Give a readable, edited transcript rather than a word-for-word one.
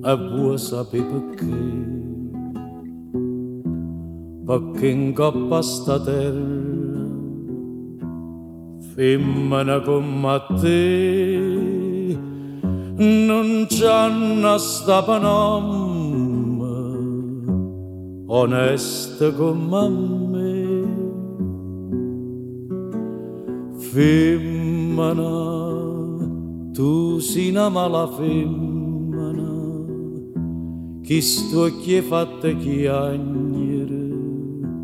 e vuoi sapere perché in coppa sta terra femmina come te non c'hanno sta panorama onesta come me. Femmina, tu sei una mala femmina, chi sto chi è fatta chiagna